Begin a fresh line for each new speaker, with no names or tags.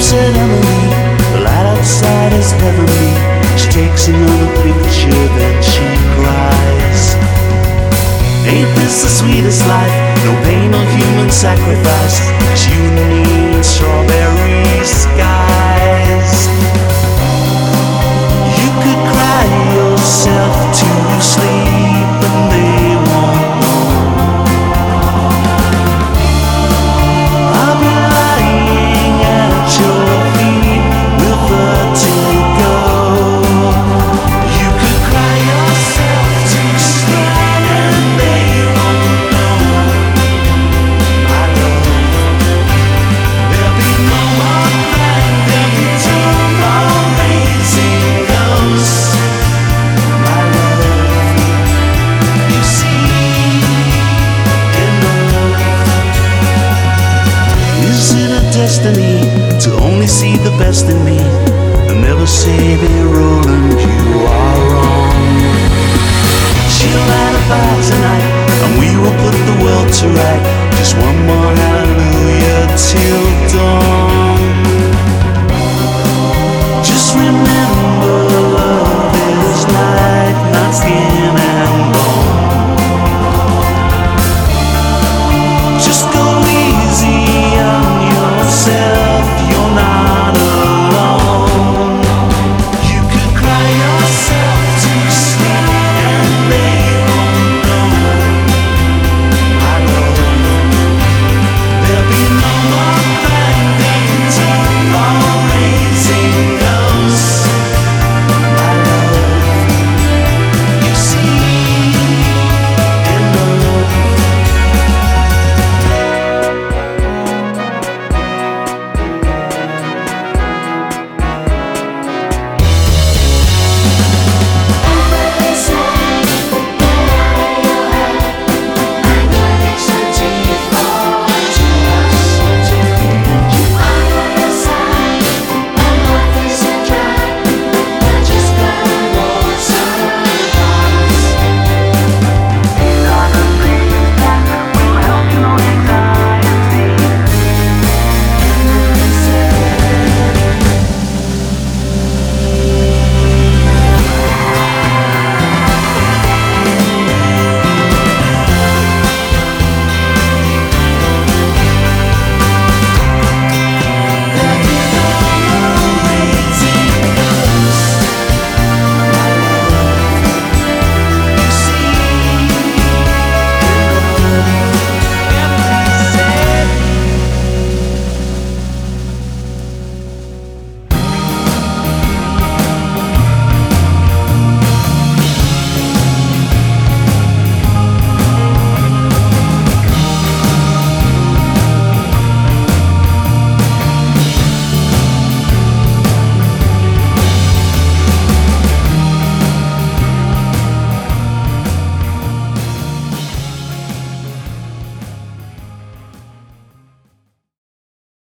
said Emily, the light outside is heavenly. She takes another picture, then she cries. Ain't this the sweetest life? No pain or human sacrifice. It's you and me in strawberry skies. You could cry yourself to sleep and they won't know. I'll be lying at your feet with vertigo. You could cry yourself to sleep and they won't know. My love, there'll be no more crying, there'll be two more raising ghosts. My love, you see enough. Is it a destiny to only see the best in me and never say, "Dear Roland, you are wrong"? She'll light a fire tonight and we will put the world to right. Just one more hallelujah till